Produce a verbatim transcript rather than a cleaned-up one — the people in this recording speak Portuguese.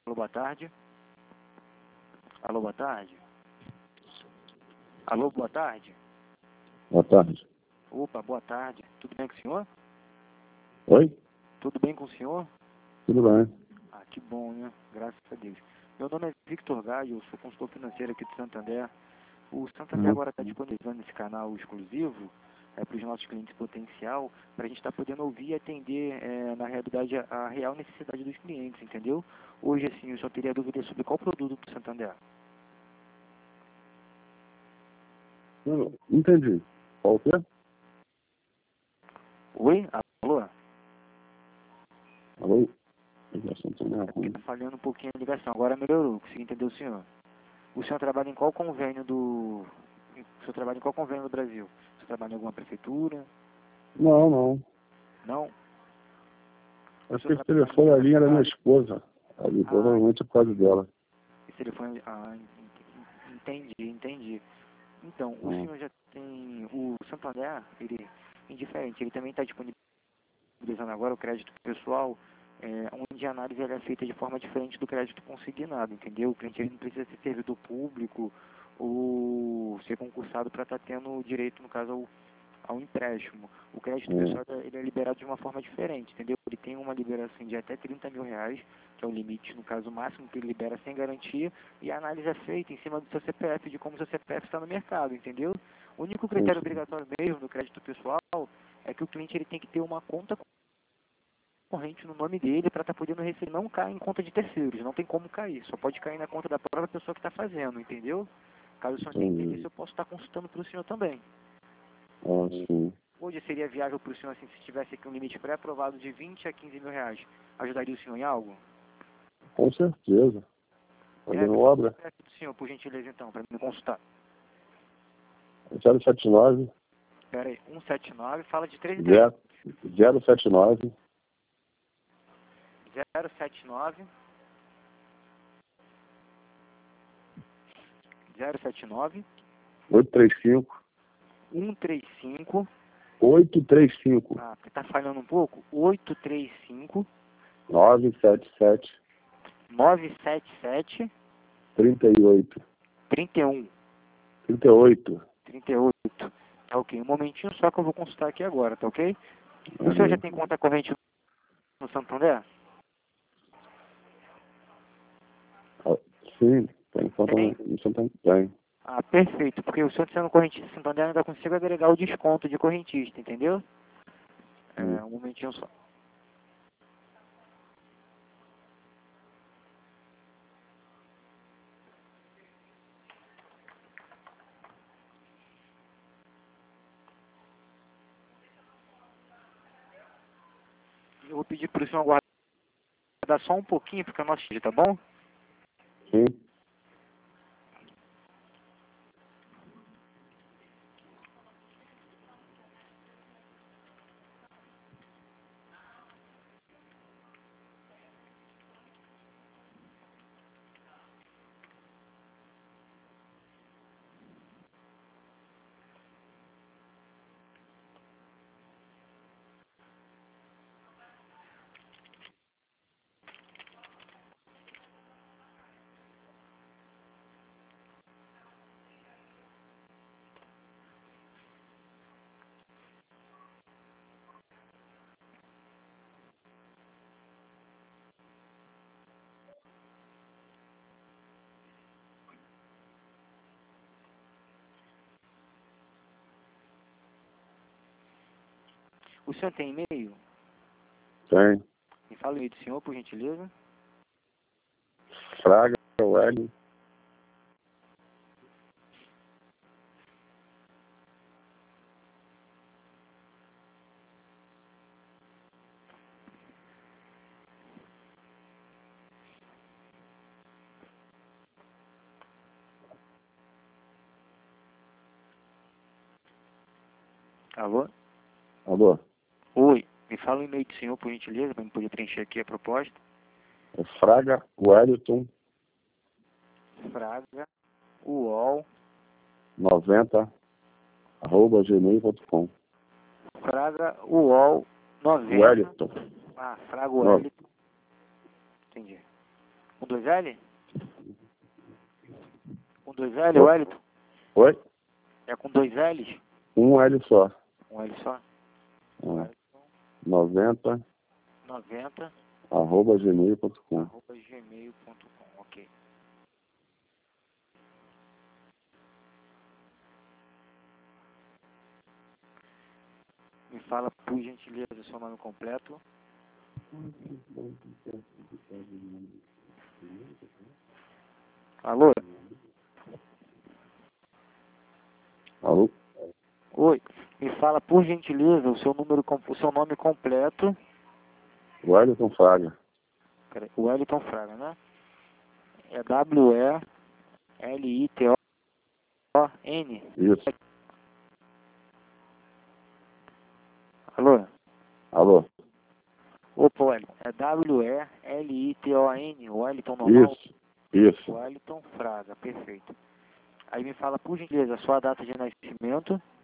Alô, boa tarde. Alô, boa tarde. Alô, boa tarde. Boa tarde. Opa, boa tarde. Tudo bem com o senhor? Oi? Tudo bem com o senhor? Tudo bem. Ah, que bom, né? Graças a Deus. Meu nome é Victor Gaio, eu sou consultor financeiro aqui de Santander. O Santander Uhum. agora está disponibilizando esse canal exclusivo é, para os nossos clientes potencial, para a gente estar tá podendo ouvir e atender, é, na realidade, a, a real necessidade dos clientes, entendeu? Hoje, assim, eu só teria dúvida sobre qual produto do Santander. Não, entendi. Qual o quê? Oi? Alô? Alô? Ligação tá meio É porque ruim. está falhando um pouquinho a ligação. Agora melhorou, consegui entender o senhor. O senhor trabalha em qual convênio do... O senhor trabalha em qual convênio do Brasil? O senhor trabalha em alguma prefeitura? Não, não. Não? O Acho senhor que esse trabalha telefone em ali era minha privado? esposa. Ali, Ah, provavelmente é por causa dela. esse telefone... Ah, en- entendi, entendi. Então, o Hum. senhor já tem... O Santander, ele é indiferente. Ele também está disponibilizando agora o crédito pessoal, é, onde a análise ela é feita de forma diferente do crédito consignado, entendeu? O cliente ele não precisa ser servidor público ou ser concursado para estar tendo direito, no caso, ao, ao empréstimo. O crédito Hum. pessoal ele é liberado de uma forma diferente, entendeu? Ele tem uma liberação de até trinta mil reais, que é o limite, no caso máximo, que ele libera sem garantia, e a análise é feita em cima do seu C P F, de como o seu C P F está no mercado, entendeu? O único Sim, critério sim. obrigatório mesmo do crédito pessoal é que o cliente ele tem que ter uma conta corrente no nome dele para estar podendo receber. Não cai em conta de terceiros, não tem como cair, só pode cair na conta da própria pessoa que está fazendo, entendeu? Caso o senhor tenha interesse, Entendi. eu posso estar consultando para o senhor também. Ah, sim. Hoje seria viável para o senhor, assim, se tivesse aqui um limite pré-aprovado de vinte a quinze mil reais, ajudaria o senhor em algo? Com certeza. É, Fazendo me fala o obra. C P F do senhor, por gentileza, então, para me consultar. zero sete nove, Espera aí, cento e setenta e nove, fala de três em três. zero, zero sete nove, zero sete nove, zero sete nove, oito três cinco, um três cinco, oito três cinco, ah, porque tá falhando um pouco, oito três cinco, nove sete sete, nove sete sete, trinta e oito, trinta e um, trinta e oito. trinta e oito. Tá ok, um momentinho só que eu vou consultar aqui agora, tá ok? O senhor já Uhum. tem conta corrente no Santander? Ah, sim, tem conta Tem? no Santander. Tem. Ah, perfeito, porque o senhor sendo correntista do Santander ainda consigo agregar o desconto de correntista, entendeu? É, Hum. um momentinho só. Eu vou pedir para o senhor aguardar só um pouquinho, porque é o nosso dia, tá bom? Sim. O senhor tem e-mail? Tem. Me fala o e-mail do senhor, por gentileza. Fraga, Wellington. Alô? Alô? Oi, me fala o e-mail do senhor, por gentileza, para eu poder preencher aqui a proposta. É Fraga, Wellington, Fraga, uol, noventa, arroba gmail ponto com. Fraga, uol, noventa. Wellington. Ah, Fraga, No, Wellington. Entendi. Com dois L? Com dois L, Wellington? Oi? É com dois L's? Um L só. Um L só? É. noventa, noventa, arroba gmail ponto com. arroba gmail ponto com, ok. Me fala, por gentileza, o seu nome completo. Alô? Alô? Oi. Me fala, por gentileza, o seu número, com- o seu nome completo. Wellington Fraga. Peraí, Wellington Fraga, né? É W E L I T O N. Isso. Alô? Alô? Opa, Wellington. É W E L I T O N. Wellington normal? Isso. Isso. Wellington Fraga, perfeito. Aí me fala, por gentileza, a sua data de nascimento.